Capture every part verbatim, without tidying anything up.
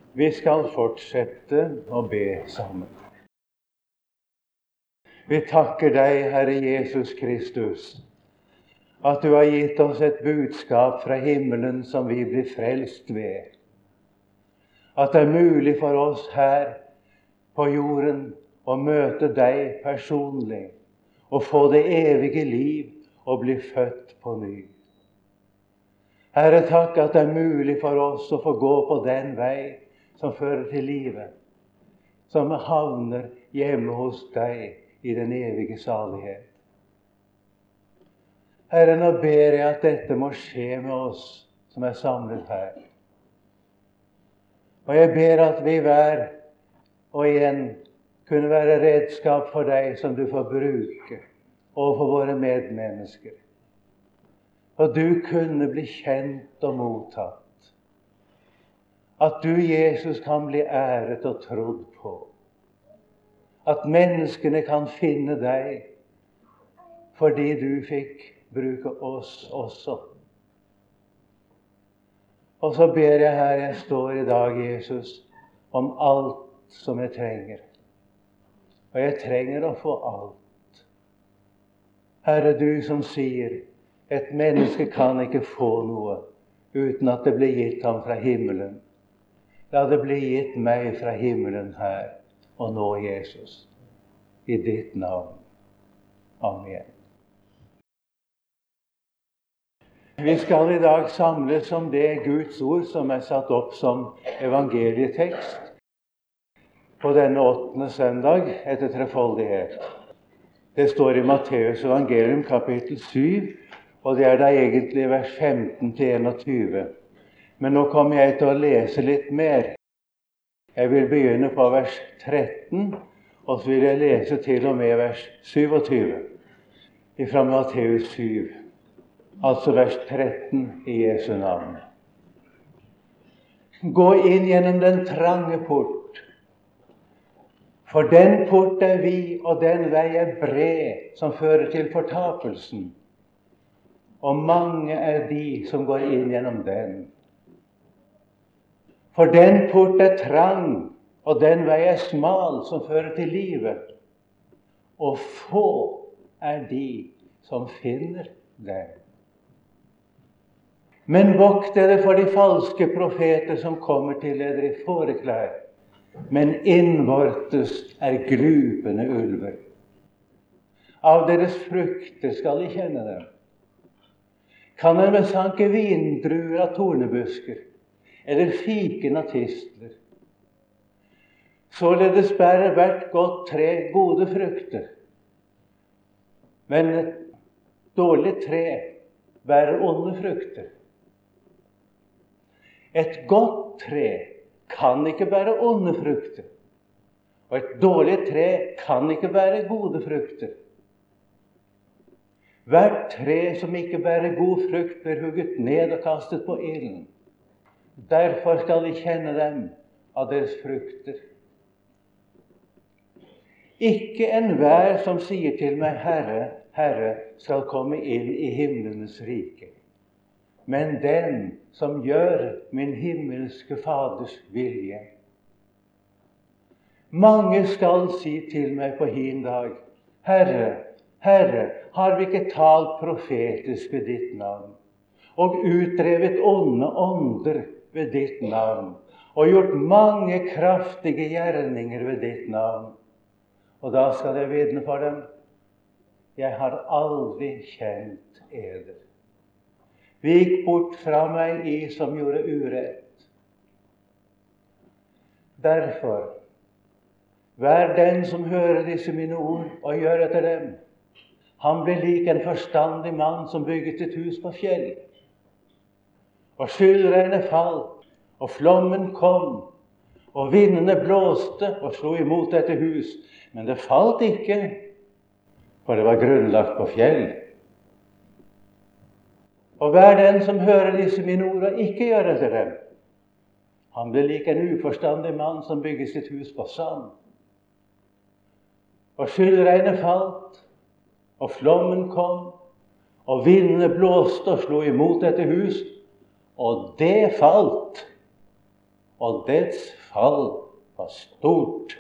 Vi skal fortsette å be sammen. Vi takker deg, Herre Jesus Kristus, at du har gitt oss et budskap fra himmelen som vi blir frelst ved. At det er mulig for oss her på jorden å møte deg personlig og få det evige liv og bli født på ny. Herre, takk at det er mulig for oss å få gå på den vei som fører til livet, som havner hjemme hos deg i den evige salighet. Herre, nå ber jeg at dette må skje med oss som er samlet her. Og jeg ber at vi hver og igjen kunne være redskap for deg som du får bruke overfor våre medmennesker. Og du kunne bli kjent og mottatt. At du, Jesus, kan bli æret og trodd på. At menneskene kan finne deg fordi du fikk bruke oss også. Og så ber jeg her jeg står i dag, Jesus, om alt som jeg trenger. Og jeg trenger å få alt. Herre, du som sier, et menneske kan ikke få noe uten at det blir gitt ham fra himmelen. La det bli gitt meg fra himmelen her og nå, Jesus, i ditt navn. Amen. Vi skal i dag samles om det Guds ord som er satt opp som evangelietekst på denne åttende søndag etter trefoldighet. Det står i Matteus evangelium kapittel syv, og det er da egentlig vers femten til enogtyve. Men nå kommer jeg til å lese litt mer. Jeg vil begynne på vers tretten, og så vil jeg lese til og med vers syvogtyve fra Matteus syv. Altså vers tretten i Jesu navn. Gå inn gjennom den trange port, for den port er vid, og den vei er bred, som fører til fortapelsen. Og mange er de som går inn gjennom den. For den port er trang, og den vei er smal, som fører til livet. Og få er de som finner den. Men vokt dere for de falske profeter som kommer til dere i fåreklær, men innvortes er glupende ulver. Av deres frukter skal de kjenne dem. Kan en besanke vindruer av tornebusker, eller fiken av tistler? Således bærer hvert godt tre gode frukter, men et dårlig tre bærer onde frukter. Et godt tre kan ikke bære onde frukter, og et dårlig tre kan ikke bære gode frukter. Hvert tre som ikke bærer god frukt, blir hugget ned og kastet på ilden. Derfor skal de kjenne dem av deres frukter. Ikke enhver som sier til meg, Herre, Herre, skal komme inn i himlenes rike, men den som gjør min himmelske Faders vilje. Mange skal si til meg på hin dag, Herre, Herre, har vi ikke talt profetisk ved ditt navn, og utdrevet onde ånder ved ditt navn, og gjort mange kraftige gjerninger ved ditt navn? Og da skal jeg vitne for dem, jeg har aldri kjent eder. Vik bort fra meg, I som gjorde urett. Derfor, vær den som hører disse mine ord og gjør etter dem. Han ble lik en forstandig mann som bygget et hus på fjell. Og skyldregnet falt, og flommen kom, og vindene blåste og slo imot dette hus. Men det falt ikke, for det var grunnlagt på fjell. Og hver den som hører disse mine ord og ikke gjør etter dem, han ble lik en uforstandig mann som bygget sitt hus på sand. Og skyldregnet falt, og flommen kom, og vindene blåste og slo imot dette hus, og det falt, og dets fall var stort.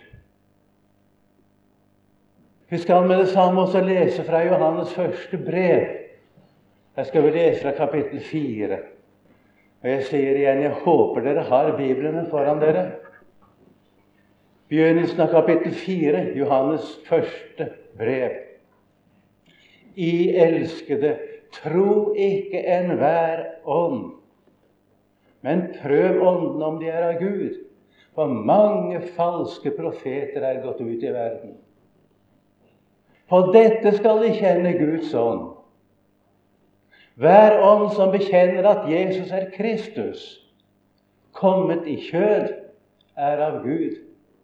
Vi skal med det samme også lese fra Johannes første brev. Jeg skal vi lese fra kapittel fire. Og jeg sier igjen, jeg håper dere har Biblene foran dere. Begynnelsen av kapittel fire, Johannes første brev. I elskede, tro ikke enhver ånd, men prøv ånden om de er av Gud. For mange falske profeter er gått ut i verden. På dette skal de kjenne Guds ånd. Hver ånd som bekjenner at Jesus er Kristus, kommet i kjød, er av Gud.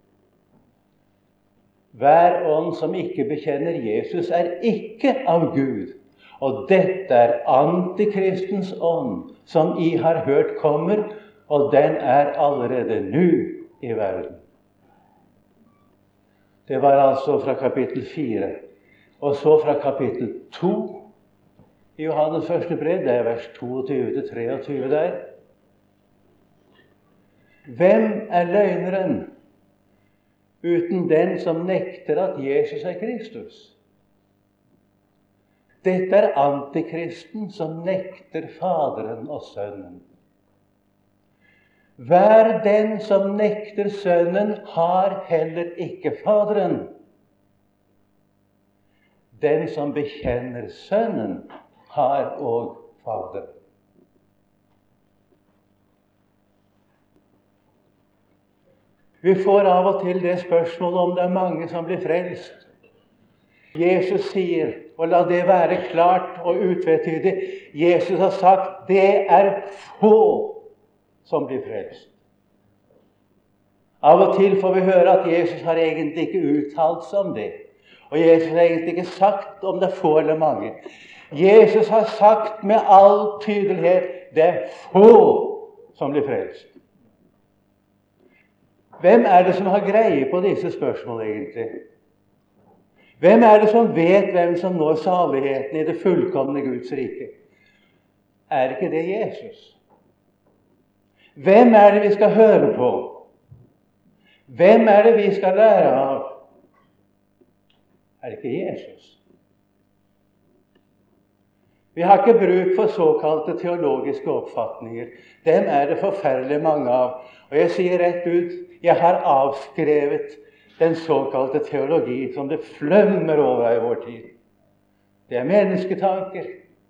Hver ånd som ikke bekjenner Jesus, er ikke av Gud. Og dette er antikristens ånd, som I har hørt kommer, og den er allerede nå i verden. Det var altså fra kapittel fire. Og så fra kapittel to i Johannes første brev, det er vers toogtyve til treogtyve der. Hvem er løgneren uten den som nekter at Jesus er Kristus? Dette er antikristen som nekter Faderen og Sønnen. Hver den som nekter Sønnen, har heller ikke Faderen. Den som bekjenner Sønnen, har og Faderen. Vi får av og til det spørsmålet om det er mange som blir frelst. Jesus sier, og la det være klart og utvetydig, Jesus har sagt, det er få som blir frelst. Av og til får vi høre at Jesus har egentlig ikke uttalt seg om det. Og Jesus har egentlig ikke sagt om det er få eller mange. Jesus har sagt med all tydelighet, det er få som blir frelst. Hvem er det som har greie på disse spørsmål egentlig? Hvem er det som vet hvem som når saligheten i det fullkomne Guds rike? Er ikke det Jesus? Hvem er det vi skal høre på? Hvem er det vi skal lære av? Er det ikke Jesus? Vi har ikke bruk for såkalte teologiske oppfatninger. Dem er det forferdelig mange av. Og jeg sier rett ut, jeg har avskrevet den såkalte teologi som det flømmer over i vår tid. Det er mennesketanker.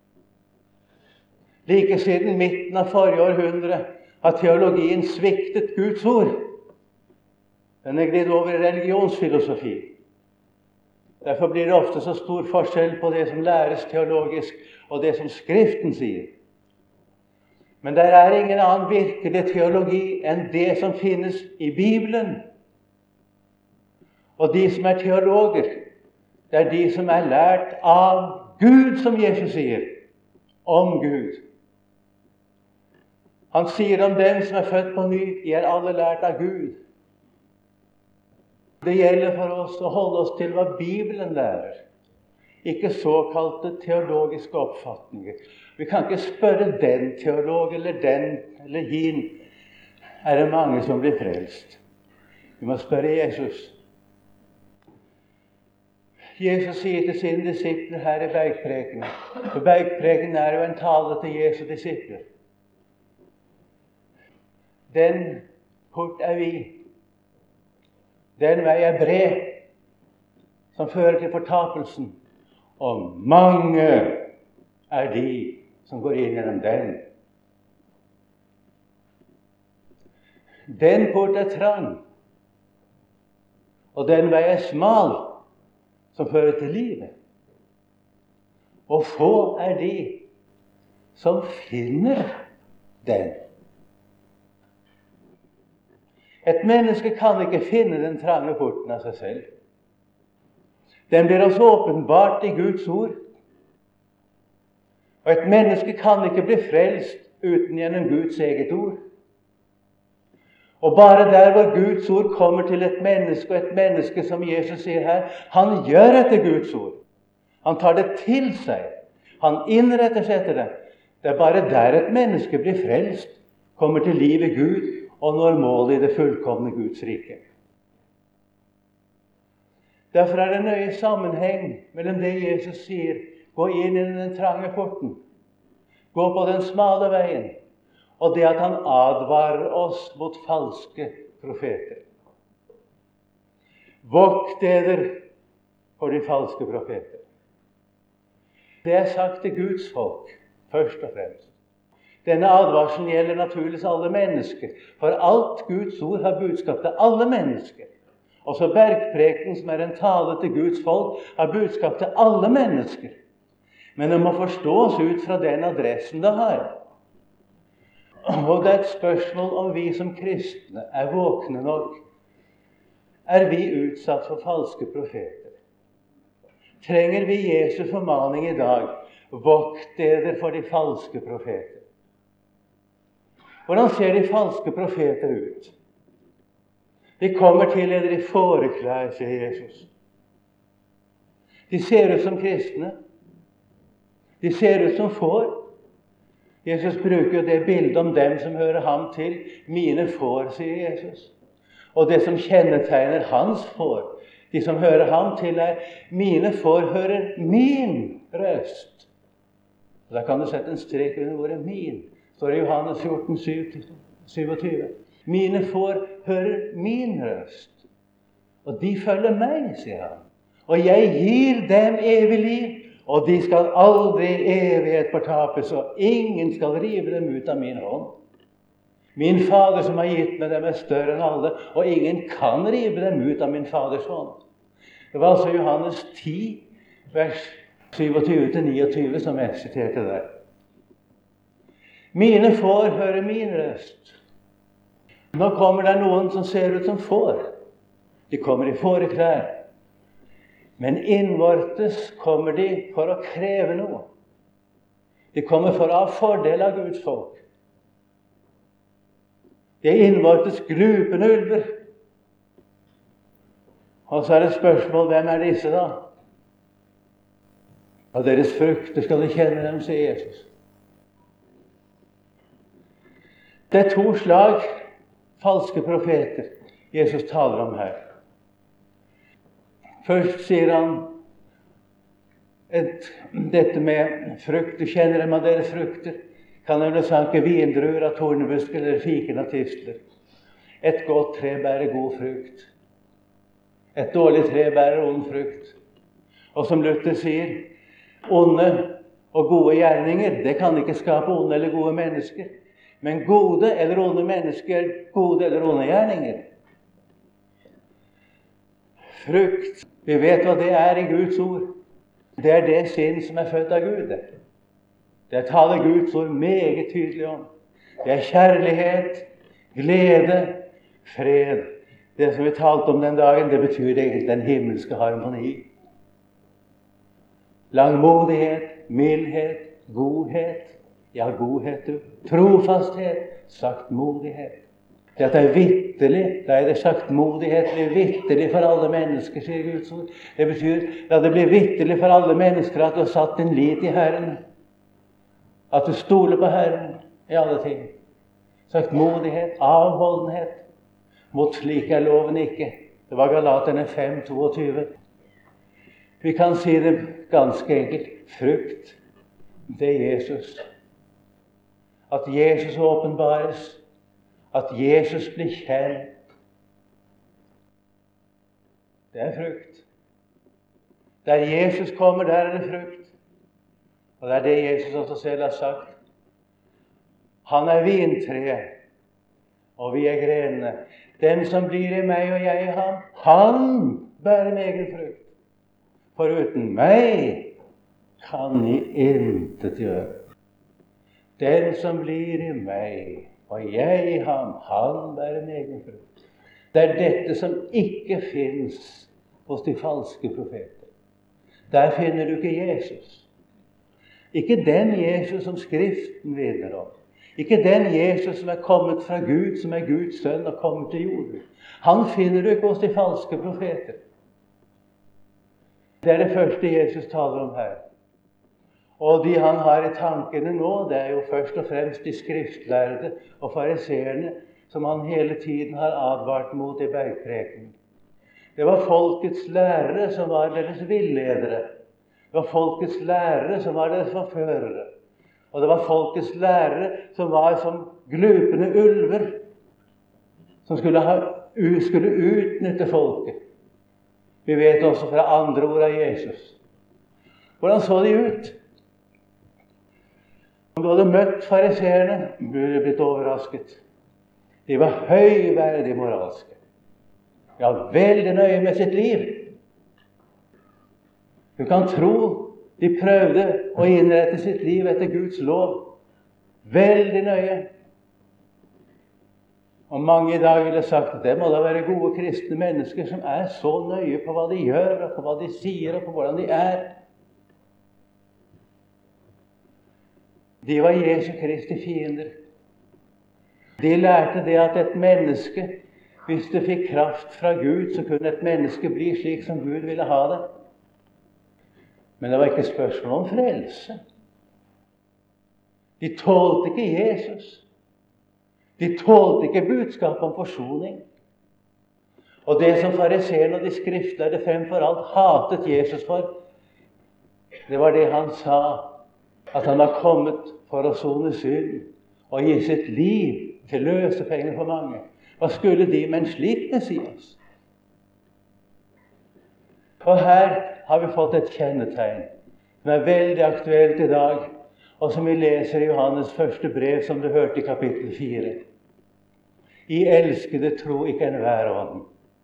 Like siden midten av forrige århundre har teologien sviktet Guds ord. Den er glidd over i religionsfilosofi. Derfor blir det ofte så stor forskjell på det som læres teologisk, og det som Skriften sier. Men det er ingen annen virkelig teologi enn det som finnes i Bibelen. Og de som er teologer, det er de som er lært av Gud, som Jesus sier, om Gud. Han sier om dem som er født på ny, de er alle lært av Gud. Det gjelder for oss å holde oss til hva Bibelen lærer, ikke såkalte teologiske oppfatninger. Vi kan ikke spørre den teolog eller den eller hin. Er det mange som blir frelst? Vi må spørre Jesus. Jesus sier til sine disipler her i Bergprekenen, for Bergprekenen er jo en tale til Jesu disipler. Den port er vid. Den vei er bred, som fører til fortapelsen, og mange er de som går inn gjennom den. Den port er trang, og den vei er smal, som fører til livet. Og få er de som finner den. Et menneske kan ikke finne den trange porten av seg selv. Den blir også åpenbart i Guds ord. Og et menneske kan ikke bli frelst uten gjennom Guds eget ord. Og bare der hvor Guds ord kommer til et menneske, og et menneske som Jesus sier her, han gjør etter Guds ord. Han tar det til seg. Han innretter seg etter det. Det er bare der et menneske blir frelst, kommer til liv i Gud, og når målet i det fullkomne Guds rike. Derfor er det nøye sammenheng mellom det Jesus sier, gå inn i den trange porten, gå på den smale veien, og det at han advarer oss mot falske profeter. Vokt dere for de falske profeter. Det er sagt til Guds folk, først og fremst. Denne advarselen gjelder naturligvis alle mennesker, for alt Guds ord har budskap til alle mennesker. Også bergpreken, som er en tale til Guds folk, har budskap til alle mennesker. Men det må forstås ut fra den adressen det har. Og det er et spørsmål om vi som kristne er våkne nok. Er vi utsatt for falske profeter? Trenger vi Jesu formaning i dag? Vokt dere for de falske profeter. Hvordan ser de falske profeter ut? De kommer til dere i fåreklær, sier Jesus. De ser ut som kristne. De ser ut som får. Jesus bruker det bildet om dem som hører ham til. Mine får, sier Jesus. Og det som kjennetegner hans får, de som hører ham til, er mine får hører min røst. Og da kan du sette en strek under ordet min. Står det i Johannes fjorten, syvogtyve. Mine får hører min røst. Og de følger meg, sier han. Og jeg gir dem evig liv, og de skal aldri i evighet fortapes, og ingen skal rive dem ut av min hånd. Min Fader som har gitt meg dem er større enn alle, og ingen kan rive dem ut av min Faders hånd. Det var altså Johannes ti, vers syvogtyve til niogtyve, som jeg siterte der. Mine får høre min røst. Nå kommer det noen som ser ut som får. De kommer i fåreklær. Men innvortes kommer de for å kreve noe. De kommer for å ha fordel av Guds folk. De er innvortes glupende ulver. Og så er det spørsmål, hvem er disse da? Av deres frukter skal de kjenne dem, sier Jesus. Det er to slag falske profeter Jesus taler om her. Først sier han et, dette med frukt. Du kjenner dem av deres frukter. Kan de sanke vindruer av tornebusker eller fiken av tistler. Et godt tre bærer god frukt. Et dårlig tre bærer ond frukt. Og som Luther sier, onde og gode gjerninger, det kan ikke skape onde eller gode mennesker. Men gode eller onde mennesker, gode eller onde gjerninger. Frukt, vi vet hva det er i Guds ord. Det er det sinn som er født av Gud. Det taler Guds ord meget tydelig om. Det er kjærlighet, glede, fred. Det som vi talte om den dagen, det betyr egentlig den himmelske harmoni. Langmodighet, mildhet, godhet. Ja, godhet, du. Trofasthet, saktmodighet. Det er vitterlig, da er det saktmodighet, blir vitterlig for alle mennesker, sier Guds ord. Det betyr, da det blir vitterlig for alle mennesker at du har satt din lit i Herren. At du stoler på Herren i alle ting. Saktmodighet, avholdenhet. Mot slik er loven ikke. Det var Galaterne fem, toogtyve. Vi kan si det ganske enkelt. Frukt, det er Jesus. At Jesus åpenbares. At Jesus blir kjent. Det er frukt. Der Jesus kommer, der er det frukt. Og det er det Jesus også selv har sagt. Han er vintreet, og vi er grenene. Den som blir i meg og jeg i ham, han bærer meget frukt. For uten meg kan ni intet gjøre. Den som blir i meg og jeg i ham, han bærer meget frukt. Det er dette som ikke finnes hos de falske profeter. Der finner du ikke Jesus. Ikke den Jesus som Skriften vitner om. Ikke den Jesus som er kommet fra Gud, som er Guds sønn og kommet til jorden. Han finner du ikke hos de falske profeter. Det er det første Jesus taler om her. Og de han har i tankene nå, det er jo først og fremst de skriftlærde og fariseerne som han hele tiden har advart mot i bergprekenen. Det var folkets lærere som var deres villedere. Det var folkets lærere som var deres forførere. Og det var folkets lærere som var som glupende ulver, som skulle, ha, skulle utnytte folket. Vi vet også fra andre ord av Jesus. Hvordan så de ut? Om du hadde møtt fariserene, burde du blitt overrasket. De var høyverdig moralske. Ja, veldig nøye med sitt liv. Du kan tro de prøvde å innrette sitt liv etter Guds lov. Veldig nøye. Og mange i dag ville sagt at det må da være gode kristne mennesker som er så nøye på hva de gjør, og på hva de sier, og på hvordan de er. De var Jesu Kristi fiender. De lærte det at et menneske, hvis det fikk kraft fra Gud, så kunne et menneske bli slik som Gud ville ha det. Men det var ikke spørsmål om frelse. De tålte ikke Jesus. De tålte ikke budskap om forsoning. Og det som fariseerne og de skriftlærde fremfor alt hatet Jesus for, det var det han sa, at han var kommet for å sone synd og gi sitt liv til løsepenger for mange. Hva skulle de med en slik Messias? Og her har vi fått et kjennetegn som er veldig aktuelt i dag, og som vi leser i Johannes første brev, som du hørte i kapittel fire. I elskede tro ikke enhver ånd.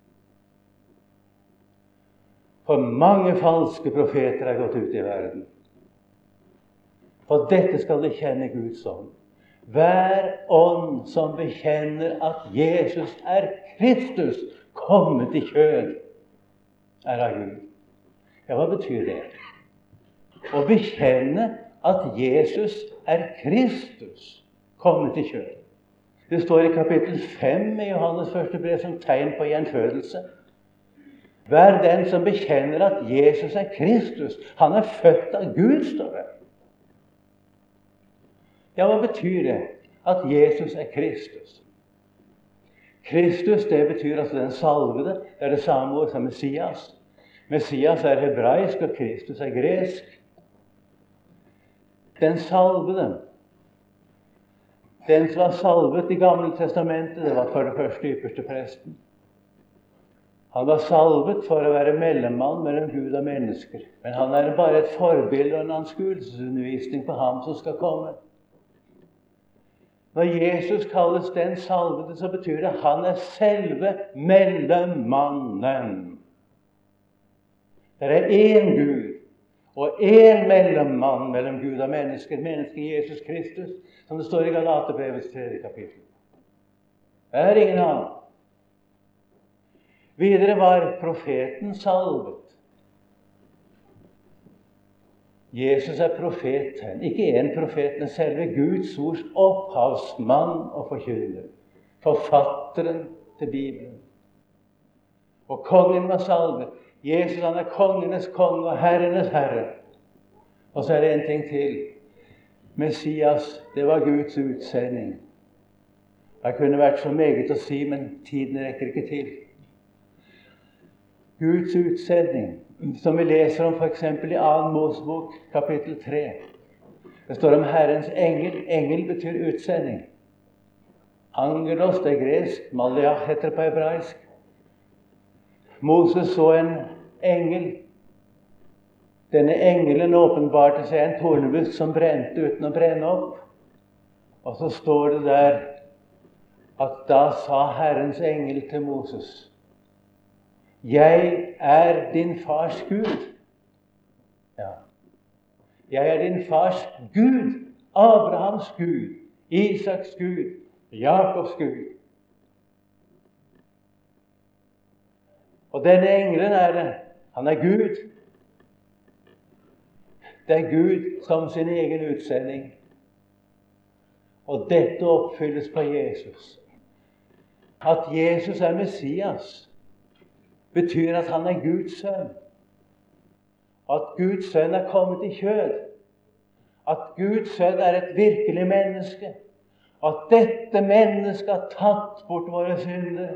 For mange falske profeter er gått ut i verden. For dette skal de kjenne Guds ånd. Hver ånd som bekjenner at Jesus er Kristus, kommet i kjød, er av Gud. Ja, hva betyr det? Å bekjenne at Jesus er Kristus, kommet i kjød. Det står i kapittel fem i Johannes første brev som tegn på gjenfødelse. Hver den som bekjenner at Jesus er Kristus, han er født av Gud, står det. Ja, hva betyr det at Jesus er Kristus? Kristus, det betyr altså den salvede. Det er det samme ord som Messias. Messias er hebraisk, og Kristus er gresk. Den salvede, den som var salvet i Gamle testamentet, det var for det første ypperste presten. Han var salvet for å være mellommann mellom Gud og mennesker. Men han er bare et forbilde og en anskuelsesundervisning på ham som skal komme. Når Jesus kalles den salvede, så betyr det at han er selve mellommannen. Det er én Gud og én mellommann mellom Gud og mennesker, mennesket Jesus Kristus, som det står i Galaterbrevets tredje kapittel. Det er ingen annen. Videre var profeten salvet. Jesus er profeten, ikke en profet, men selve Guds ords opphavsmann og forkynner. Forfatteren til Bibelen. Og kongen var salvet. Jesus, han er kongenes konge og herrenes herre. Og så er det en ting til. Messias, det var Guds utsending. Det kunne vært så meget å si, men tiden rekker ikke til. Guds utsending, som vi leser om for eksempel i Annen Mosebok, kapittel tre. Det står om Herrens engel. Engel betyr utsending. Angelos, det er gresk. Maliach heter det på hebraisk. Moses så en engel. Denne engelen åpenbarte seg en tornebusk som brente uten å brenne opp. Og så står det der at da sa Herrens engel til Moses: Jeg er din fars Gud. Ja. Jeg er din fars Gud, Abrahams Gud, Isaks Gud, Jakobs Gud. Og denne engelen er det. Han er Gud. Det er Gud som sin egen utsending. Og dette oppfylles på Jesus. At Jesus er Messias betyr at han er Guds sønn. At Guds sønn er kommet i kjød. At Guds sønn er et virkelig menneske. at dette mennesket har tatt bort våre synder.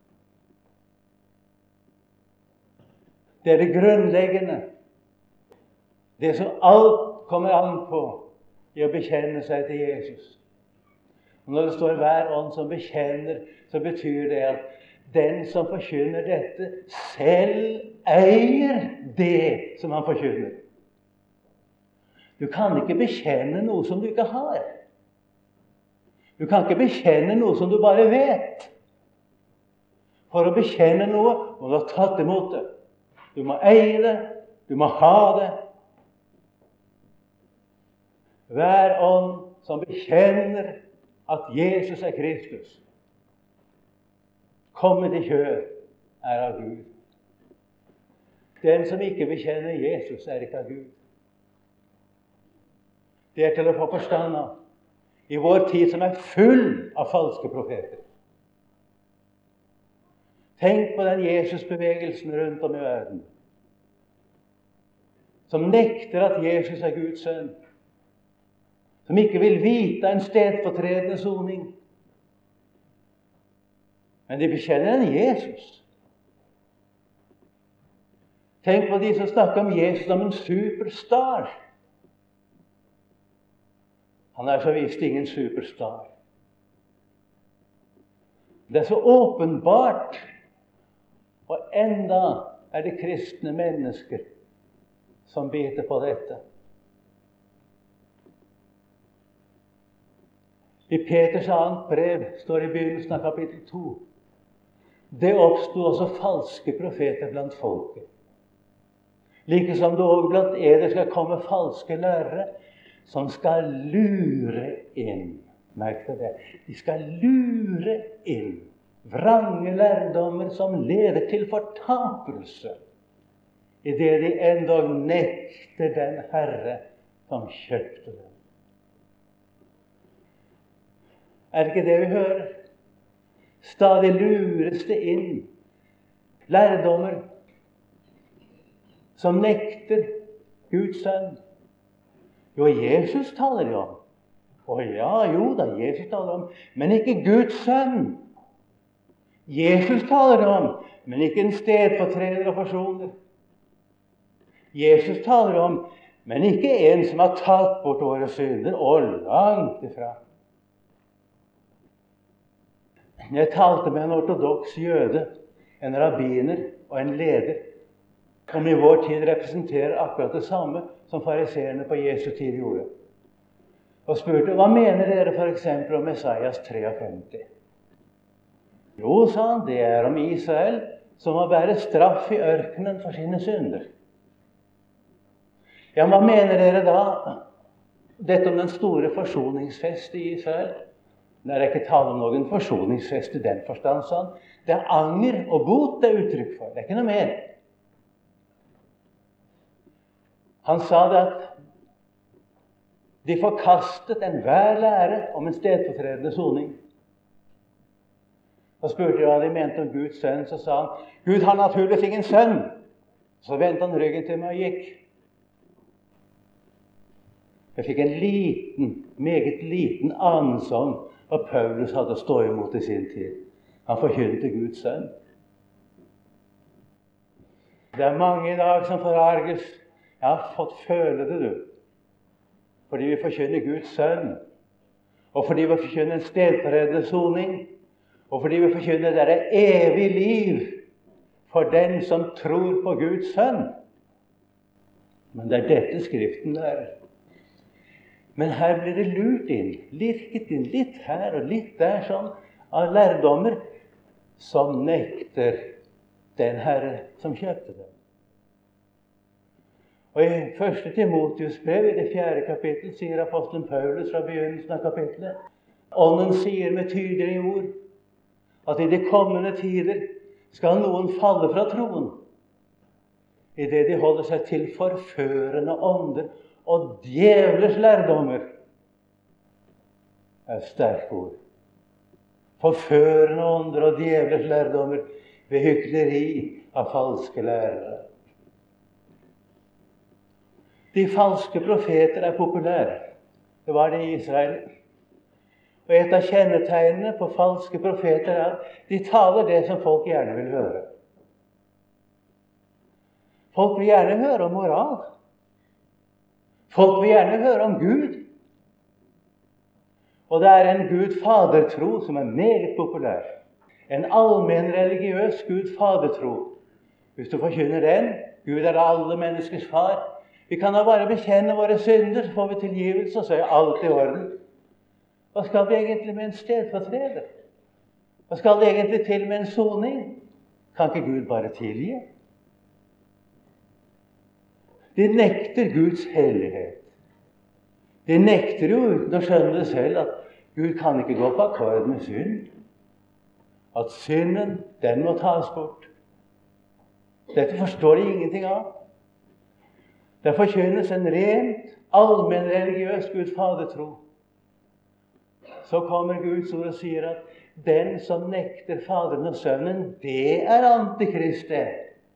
Det er det grunnleggende. Det som alt kommer an på i å bekjenne seg til Jesus. Og når det står hver ånd som bekjenner, så betyr det at den som forkynner dette, selv eier det som han forkynner. Du kan ikke bekjenne noe som du ikke har. Du kan ikke bekjenne noe som du bare vet. For å bekjenne noe må du ha tatt imot det. Du må eie det, du må ha det. Hver ånd som bekjenner at Jesus er Kristus, kommet i kjød, er av Gud. Den som ikke bekjenner Jesus, er ikke av Gud. Det er til å få forstand av i vår tid som er full av falske profeter. Tenk på den Jesus-bevegelsen rundt om i verden, som nekter at Jesus er Guds sønn, som ikke vil vite en stedfortredende soning. Men de bekjenner en Jesus. Tenk på de som snakker om Jesus som en superstar. Han er så visst ingen superstar. Det er så åpenbart, og enda er det kristne mennesker som biter på dette. I Peters annet brev står i begynnelsen av kapittel to. Det oppstod også falske profeter blant folket. Like som det også blant eder skal komme falske lærere, som skal lure inn. Merk deg det. De skal lure inn vrange lærdommer som leder til fortapelse, i det de endog nekter den Herre som kjøpte dem. Er det ikke det vi hører? Stadig lures det inn lærdommer som nekter Guds sønn. Jo, Jesus taler de om. Å ja, jo da, Jesus taler om, men ikke Guds sønn. Jesus taler de om, men ikke en stedfortreder og forsoner. Jesus taler om, men ikke en som har tatt bort våre synder, og langt ifra. Jeg talte med en ortodoks jøde, en rabbiner og en leder, som i vår tid representerer akkurat det samme som fariseerne på Jesu tid gjorde. Og spurte, hva mener dere for eksempel om Messias femtitre? Jo, sa han, det er om Israel som må bære straff i ørkenen for sine synder. Ja, hva mener dere da? Dette om den store forsoningsfest i Israel? Det er ikke tale om noen forsoningsfest i den forstand, sa han. Det er anger og bot det er uttrykk for. Det er ikke noe mer. Han sa det at de forkastet enhver lære om en stedfortredende soning. Og spurte de hva de mente om Guds sønn, så sa han, Gud har naturligvis ingen sønn. Så vendte han ryggen til meg og gikk. Jeg fikk en liten, meget liten anelse om hva Paulus hadde stå imot i sin tid. Han forkynte Guds sønn. Det er mange i dag som forarges. Jeg har fått føle det, du. Fordi vi forkynner Guds sønn, og fordi vi forkynner en stedfortredende soning, og fordi vi forkynner det er evig liv for den som tror på Guds sønn. Men det er dette Skriften lærer. Men her blir det lurt inn, lirket inn, litt her og litt der, sånn, av lærdommer som nekter den Herre som kjøpte dem. Og i første Timotheus brev, i det fjerde kapittel, sier apostelen Paulus fra begynnelsen av kapittelet, Ånden sier med tydelige ord at i de kommende tider skal noen falle fra troen, i det de holder seg til forførende ånder og djevlers lærdommer. Det er sterke ord. Forførende ånder og djevlers lærdommer ved hykleri av falske lærere. De falske profeter er populære. Det var det i Israel. Og et av kjennetegnene på falske profeter er at de taler det som folk gjerne vil høre. Folk vil gjerne høre om moral. Folk vil gjerne høre om Gud. Og det er en Gud-fader-tro som er meget populær. En allmenn religiøs Gud-fader-tro. Hvis du forkynner den, Gud er alle menneskers far. Vi kan da bare bekjenne våre synder, så får vi tilgivelse, og så er alt i orden. Hva skal vi egentlig med en stedfortreder? Hva skal det egentlig til med en soning? Kan ikke Gud bare tilgi? De nekter Guds hellighet. De nekter jo uten å skjønne det selv at Gud kan ikke gå på akkord med synd. At synden, den må tas bort. Dette forstår de ingenting av. Det forkynnes en rent, allmenn religiøs Gud fadertro. Så kommer Guds ord og sier at den som nekter Faderen og Sønnen, det er Antikristet.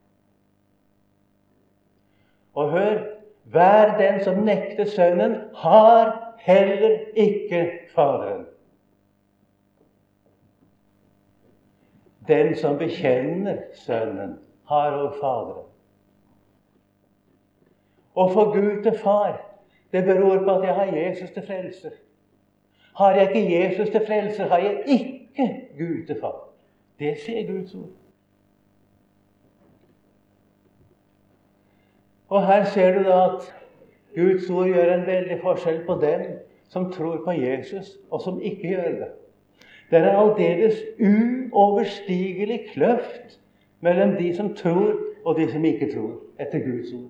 Og hør, hver den som nekter Sønnen, har heller ikke Faderen. Den som bekjenner Sønnen, har også Faderen. Og for Gud til far, det beror på at jeg har Jesus til frelser. Har jeg ikke Jesus til frelser, har jeg ikke Gud til far. Det sier Guds ord. Og her ser du da at Guds ord gjør en veldig forskjell på dem som tror på Jesus, og som ikke gjør det. Det er aldeles uoverstigelig kløft mellom de som tror og de som ikke tror, etter Guds ord.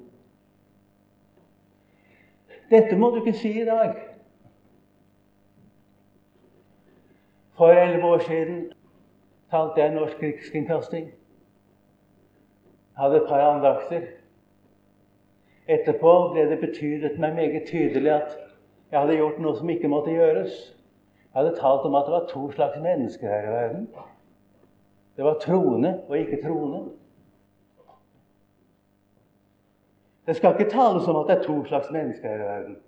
Dette må du ikke si i dag. For elleve år siden talte jeg norsk rikskringkasting. Jeg hadde et par andakter. Etterpå ble det betydet meg meget tydelig at jeg hadde gjort noe som ikke måtte gjøres. Jeg hadde talt om at det var to slags mennesker her i verden. Det var troende og ikke troende. Det skal ikke tales om at det er to slags mennesker her i verden.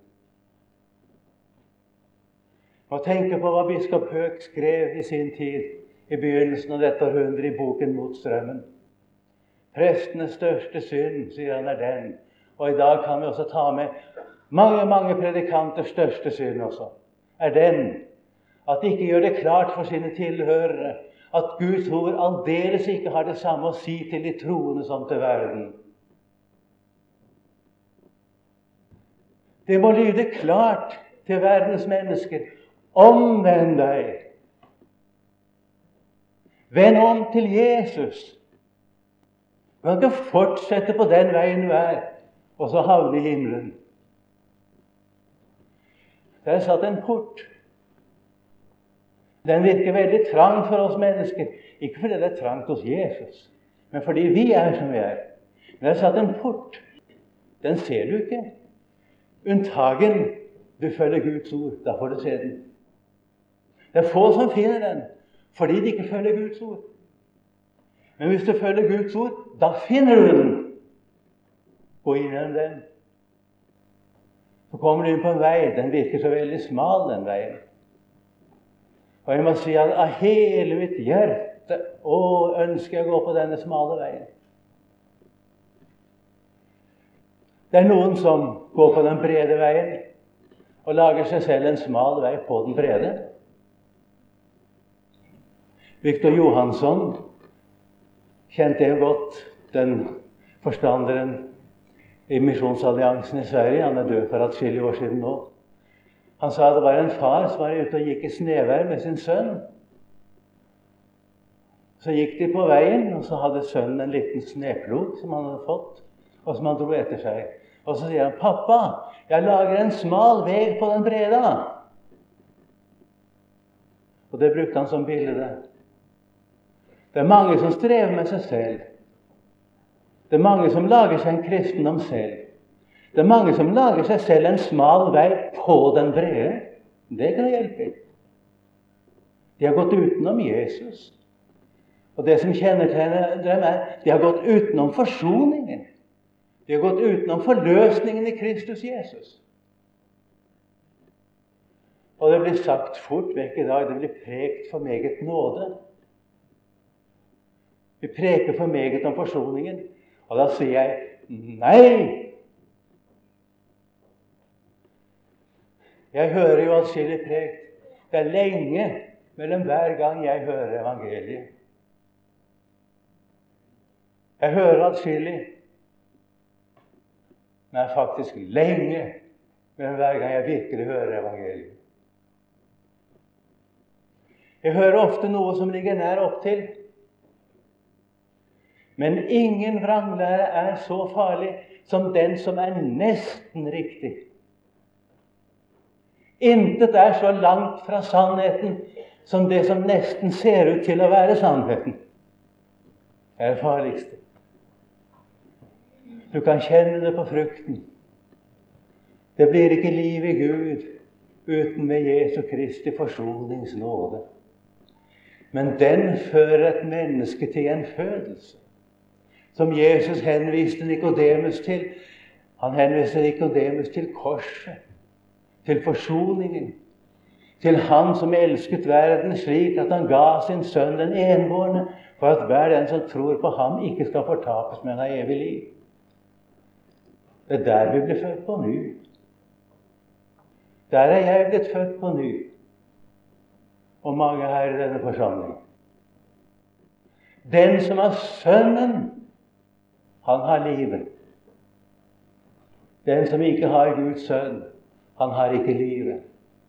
Og tenke på hva biskop Høeg skrev i sin tid, i begynnelsen av dette århundre i boken Mot strømmen. Prestenes største synd, sier han, er den. Og i dag kan vi også ta med mange, mange predikanters største synd også. Er den at de ikke gjør det klart for sine tilhørere at Guds ord aldeles ikke har det samme å si til de troende som til verden. Det må lyde klart til verdens mennesker. Omvend deg. Vend om til Jesus. Du kan ikke fortsette på den veien du er, og så havne i himmelen. Det er satt en port. Den virker veldig trang for oss mennesker. Ikke fordi det er trangt hos Jesus, men fordi vi er som vi er. Men det er satt en port. Den ser du ikke. Unntagen, du følger Guds ord, da får du se den. Det er få som finner den, fordi de ikke følger Guds ord. Men hvis du følger Guds ord, da finner du den. Gå inn gjennom den. Så kommer du inn på en vei, den virker så veldig smal, den veien. Og jeg må si at av hele mitt hjerte, å, ønsker jeg å gå på denne smale veien. Det er noen som går på den brede veien, og lager seg selv en smal vei på den brede. Victor Johansson kjente jeg godt, den forstanderen i Misjonsalliansen i Sverige. Han er død for atskillige år siden nå. Han sa det var en far som var ute og gikk i snevær med sin sønn. Så gikk de på veien, og så hadde sønnen en liten sneplog som han hadde fått, og som han dro etter seg. Og så sier han, pappa, jeg lager en smal vei på den brede. Og det brukte han som bilde. Det er mange som strever med seg selv. Det er mange som lager seg en kristendom selv. Det er mange som lager seg selv en smal vei på den brede. Det kan hjelpe. De har gått utenom Jesus. Og det som kjennetegner dem er, de har gått utenom forsoningen. De har gått utenom forløsningen i Kristus Jesus. Og det blir sagt fort vekk i dag, det blir prekt for meget nåde. Vi preker for meget om forsoningen, og da sier jeg nei! Jeg hører jo atskillig prekt. Det er lenge mellom hver gang jeg hører evangeliet. Jeg hører atskillig, men det er faktisk lenge mellom hver gang jeg virkelig hører evangeliet. Jeg hører ofte noe som ligger nær opp til, men ingen vranglære er så farlig som den som er nesten riktig. Intet er så langt fra sannheten som det som nesten ser ut til å være sannheten. Det er det farligste. Du kan kjenne det på frukten. Det blir ikke liv i Gud uten med Jesu Kristi forsoningsnåde. Men den fører et menneske til en fødelse, som Jesus henviste Nikodemus til. Han henviste Nikodemus til korset, til forsoningen, til Han som elsket verden slik at han ga sin sønn den enbårne, for at hver den som tror på ham ikke skal fortapes, men ha evig liv. Det er der vi blir født på ny. Der er jeg blitt født på ny, og mange her i denne forsamling. Den som har sønnen, han har livet. Den som ikke har Guds sønn, han har ikke livet.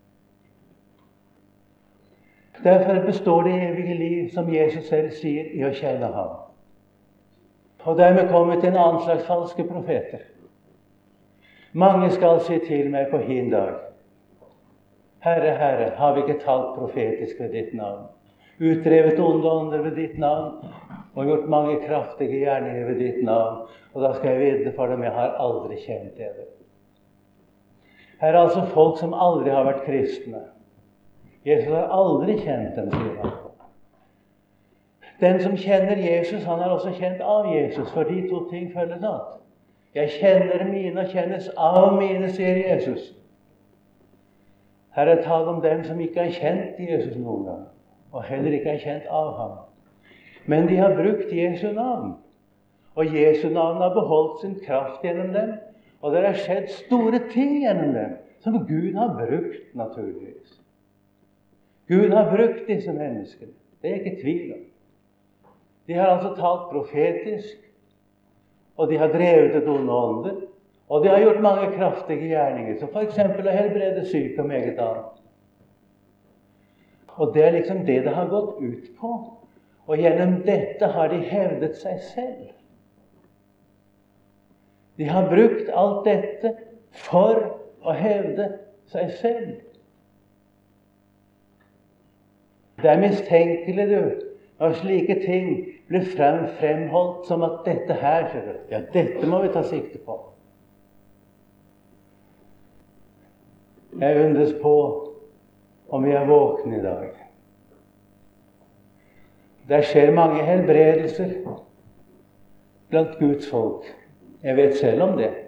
Derfor består det evige liv, som Jesus selv sier, i å kjenne ham. Og dermed kommer vi til en annen slags falske profeter. Mange skal si til meg på hin dag: Herre, Herre, har vi ikke talt profetisk ved ditt navn, utdrevet onde ånder ved ditt navn, og gjort mange kraftige gjerninger ved ditt navn? Og da skal jeg vedde for dem: jeg har aldri kjent dere. Her er altså folk som aldri har vært kristne. Jesus har aldri kjent dem, sier han. Den som kjenner Jesus, han har også kjent av Jesus, for de to ting følges åt. Jeg kjenner mine og kjennes av mine, sier Jesus. Her er tale om dem som ikke har kjent Jesus noen gang, og heller ikke har kjent av ham. Men de har brukt Jesu navn, og Jesu navn har beholdt sin kraft gjennom dem, og det har skjedd store ting gjennom dem, som Gud har brukt, naturligvis. Gud har brukt disse menneskene, det er ikke tvil om. De har altså talt profetisk, og de har drevet et onde ånder, og de har gjort mange kraftige gjerninger, som for eksempel å helbrede syke og meget annet. Og det er liksom det det har gått ut på, og gjennom dette har de hevdet seg selv. De har brukt alt dette for å hevde seg selv. Det er mistenkelig, du, når slike ting blir frem, fremholdt som at dette her, ja, dette må vi ta sikte på. Jeg undres på om vi er våkne i dag. Det skjer mange helbredelser blant Guds folk. Jeg vet selv om det.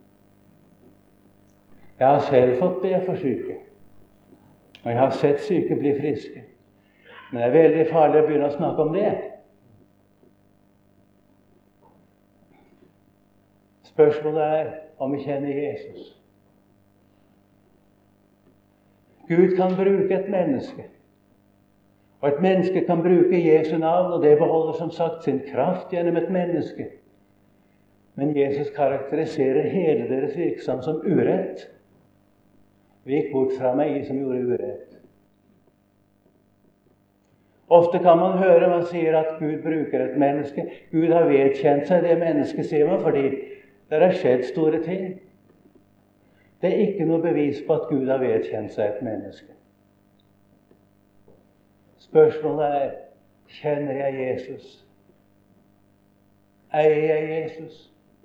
Jeg har selv fått be for syke, og jeg har sett syke bli friske. Men det er veldig farlig å begynne å snakke om det. Spørsmålet er om vi kjenner Jesus. Gud kan bruke et menneske, og et menneske kan bruke Jesu navn, og det beholder som sagt sin kraft gjennom et menneske. Men Jesus karakteriserer hele deres virksomhet som urett. Vi gikk bort fra meg, som gjorde urett. Ofte kan man høre man sier at Gud bruker et menneske. Gud har vedkjent seg det mennesket, sier man, fordi det har skjedd store ting. Det er ikke noe bevis på at Gud har vedkjent seg et menneske. Spørsmålet er: kjenner jeg Jesus? Eier jeg Jesus?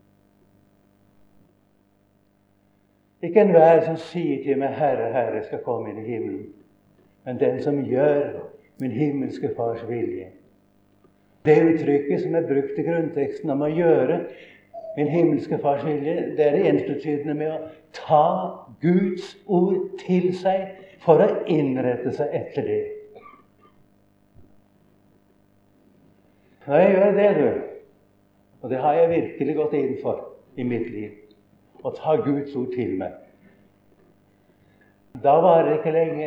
Ikke enhver som sier til meg: Herre, Herre, skal komme inn i himmelen, men den som gjør min himmelske fars vilje. Det uttrykket som er brukt i grunnteksten om å gjøre min himmelske fars vilje, det er ensbetydende med å ta Guds ord til seg for å innrette seg etter det. Når jeg gjør det, du, og det har jeg virkelig gått inn for i mitt liv, å ta Guds ord til meg, da varer det ikke lenge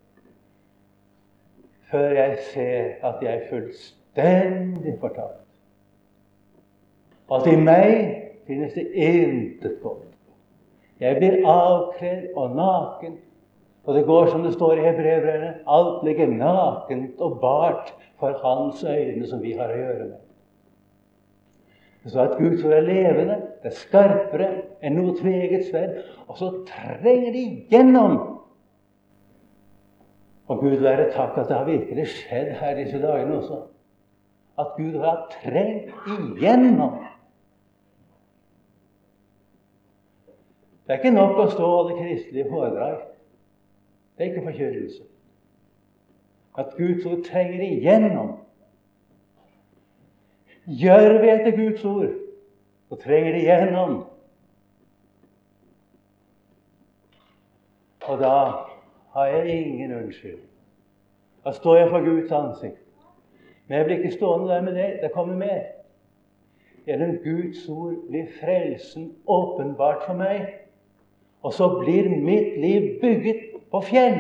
før jeg ser at jeg er fullstendig fortapt. At i meg finnes det intet godt. Jeg blir avkledd og naken, og det går som det står i Hebreerbrevet, alt ligger nakent og bart for hans øyne som vi har å gjøre med. Det står at Guds ord er levende, det er skarpere enn noe tveget sverd, og så trenger de gjennom. Og Gud være takk at det har virkelig skjedd her disse dagene også. At Gud har trengt igjennom. Det er ikke nok å stå og holde kristelige foredrag. Det er ikke forkynnelse. At Guds ord trenger igjennom. Gjør vi etter Guds ord, så trenger det igjennom. Og da har jeg ingen unnskyld. Da står jeg for Guds ansikt. Men jeg blir ikke stående der med det. Det kommer mer. Gjennom Guds ord blir frelsen åpenbart for meg. Og så blir mitt liv bygget på fjell.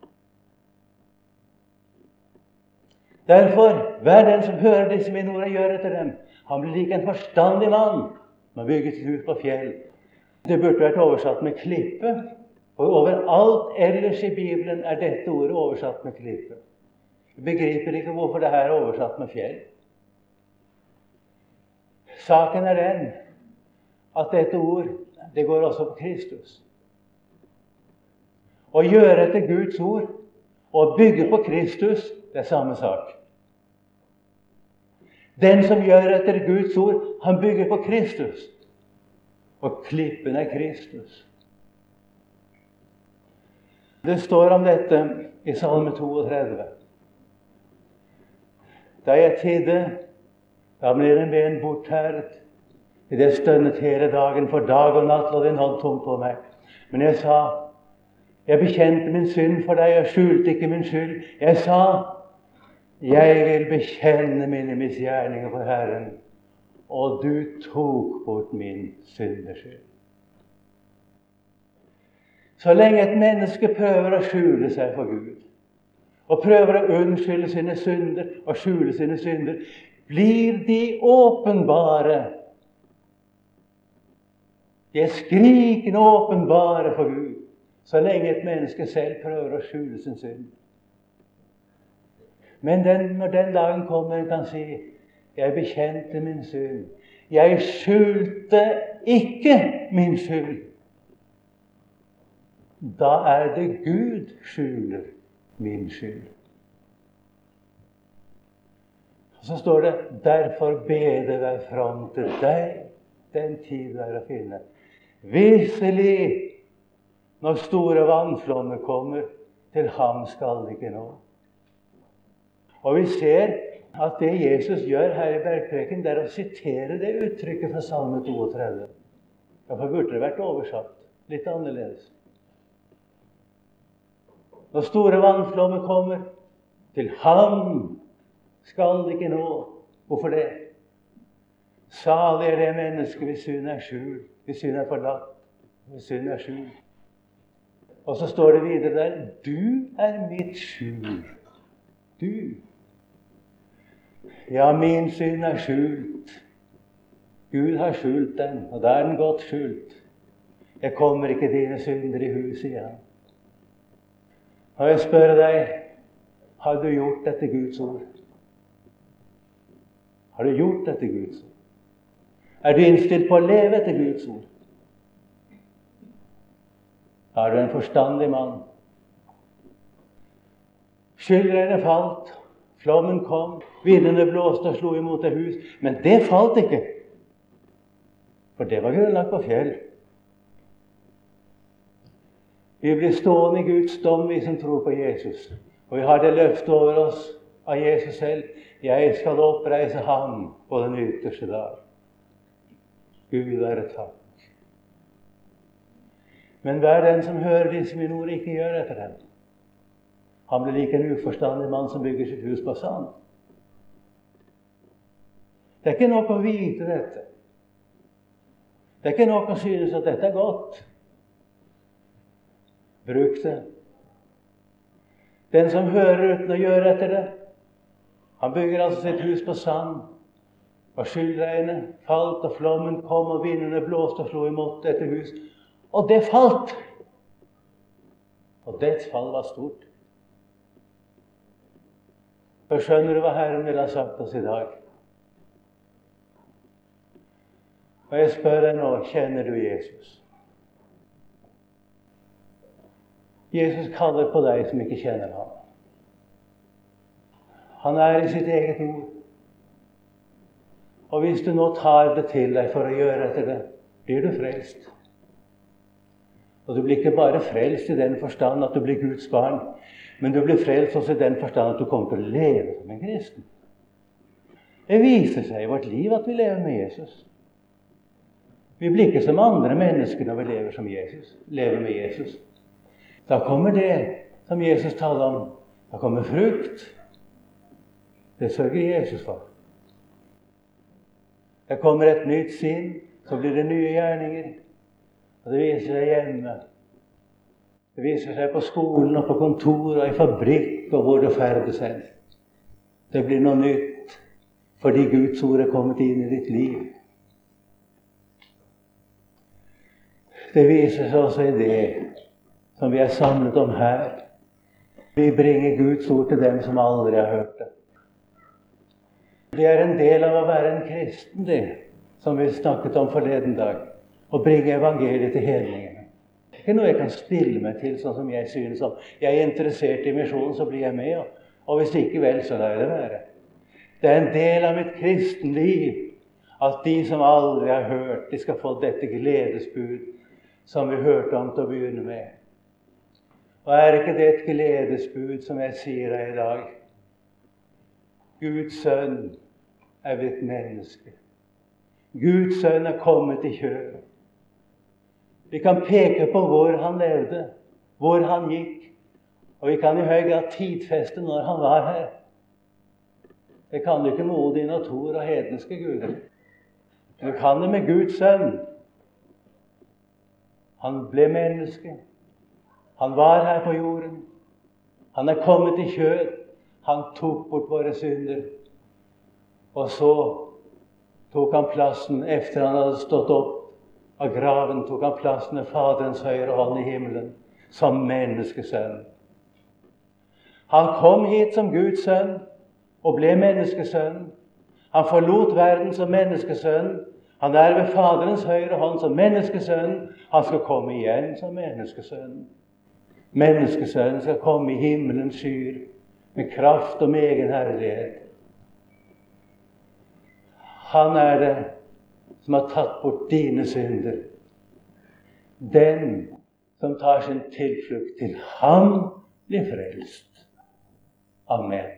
Derfor, hver den som hører disse mine ord og gjør etter dem, han blir lik en forstandig mann som har bygget sitt hus på fjell. Det burde vært oversatt med klippe. Og overalt ellers i Bibelen er dette ordet oversatt med klippe. Jeg begriper ikke hvorfor det her er oversatt med fjell. Saken er den at dette ord, det går også på Kristus. Å gjøre etter Guds ord og bygge på Kristus, det er samme sak. Den som gjør etter Guds ord, han bygger på Kristus. Og klippen er Kristus. Det står om dette i Salme trettito. Da jeg tidde, da ble en ben bortherret. I det stønnet hele dagen, for dag og natt lå den hånd tom på meg. Men jeg sa, jeg bekjente min synd for deg, jeg skjulte ikke min skyld. Jeg sa, jeg vil bekjenne mine misgjerninger for Herren, og du tok bort min syndeskyld. Så lenge et menneske prøver å skjule seg for Gud, og prøver å unnskylde sine synder og skjule sine synder, blir de åpenbare. De er skrikende åpenbare for Gud, så lenge et menneske selv prøver å skjule sin synd. Men den, når den dagen kommer, kan si, jeg bekjente min synd. Jeg skjulte ikke min skyld. Da er det Gud skjuler min skyld. Og så står det, derfor beder jeg fram til deg, den tid du er å finne. Visselig, når store vannflommer kommer, til ham skal det ikke nå. Og vi ser at det Jesus gjør her i Bergpreken, det er å sitere det uttrykket fra Salme trettito. Derfor burde det vært oversatt litt annerledes. Når store vannflommer kommer, til ham skal det ikke nå. Hvorfor det? Salig er det menneske hvis synd er skjult, hvis synd er forlatt, hvis synd er skjult. Og så står det videre der, du er mitt skjul. Du. Ja, min synd er skjult. Gud har skjult den, og da er den godt skjult. Jeg kommer ikke dine synder i hus, sier han. Og jeg spør deg, har du gjort dette Guds ord? Har du gjort dette Guds ord? Er du innstilt på å leve etter Guds ord? Er du en forstandig mann? Skyldregnet falt, flommen kom, vindene blåste og slo imot det hus, men det falt ikke, for det var grunnlagt på fjell. Vi blir stående i Guds dom, vi som tror på Jesus. Og vi har det løftet over oss av Jesus selv. Jeg skal oppreise ham på den ytterste dag. Gud være takk. Men hver den som hører disse mine ord, ikke gjør etter dem. Han blir like en uforstandig mann som bygger sitt hus på sand. Det er ikke nok å vite dette. Det er ikke nok å synes at dette er godt. Bruk det. Den som hører uten å gjøre etter det, han bygger altså sitt hus på sand. Og skyldregnet falt, og flommen kom, og vindene blåste og slo imot dette hus. Og det falt! Og dets fall var stort. For skjønner du hva Herren vil ha sagt oss i dag? Og jeg spør deg nå, kjenner du Jesus? Jesus kaller på deg som ikke kjenner ham. Han er i sitt eget ord. Og hvis du nå tar det til deg for å gjøre etter det, blir du frelst. Og du blir ikke bare frelst i den forstand at du blir Guds barn, men du blir frelst også i den forstand at du kommer til å leve som en kristen. Det viser seg i vårt liv at vi lever med Jesus. Vi blir ikke som andre mennesker når vi lever som Jesus, lever med Jesus. Da kommer det som Jesus taler om. Da kommer frukt. Det sørger Jesus for. Det kommer et nytt sinn, så blir det nye gjerninger. Og det viser seg hjemme. Det viser seg på skolen og på kontor og i fabrikk og hvor du ferdes hen. Det blir noe nytt fordi Guds ord er kommet inn i ditt liv. Det viser seg også i det som vi er samlet om her. Vi bringer Guds ord til dem som aldri har hørt det. Det er en del av å være en kristen, det, som vi snakket om forleden dag. Å bringe evangeliet til hedningene. Det er ikke noe jeg kan stille meg til, sånn som jeg synes om. Jeg er interessert i misjonen, så blir jeg med. Og hvis ikke vel, så lar jeg det være. Det er en del av mitt kristenliv at de som aldri har hørt, de skal få dette gledesbud som vi hørte om til å begynne med. Og er ikke det et gledesbud som jeg sier deg i dag? Guds sønn er blitt menneske. Guds sønn er kommet i kjød. Vi kan peke på hvor han levde, hvor han gikk, og vi kan i høy grad tidfeste når han var her. Det kan du ikke med Odin og Thor og hedenske guder. Du kan det med Guds sønn. Han ble menneske. Han var her på jorden. Han er kommet i kjød. Han tok bort våre synder. Og så tok han plassen, efter han hadde stått opp av graven, tok han plassen ved Faderens høyre hånd i himmelen, som menneskesønn. Han kom hit som Guds sønn, og ble menneskesønn. Han forlot verden som menneskesønn. Han er ved Faderens høyre hånd som menneskesønn. Han skal komme igjen som menneskesønn. Menneskesønnen skal komme i himmelens skyer, med kraft og med egen herlighet. Han er det som har tatt bort dine synder. Den som tar sin tilflukt til ham, blir frelst. Amen.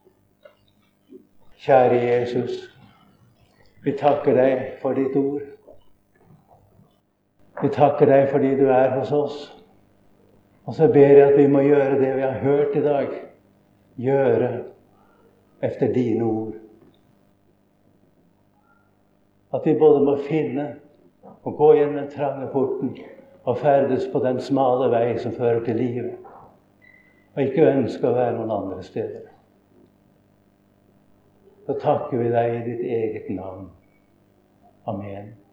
Kjære Jesus, vi takker deg for ditt ord. Vi takker deg fordi du er hos oss. Og så ber jeg at vi må gjøre det vi har hørt i dag. Gjøre efter dine ord. At vi både må finne og gå gjennom den trange porten og ferdes på den smale vei som fører til livet, og ikke ønske å være noen andre steder. Så takker vi deg i ditt eget navn. Amen.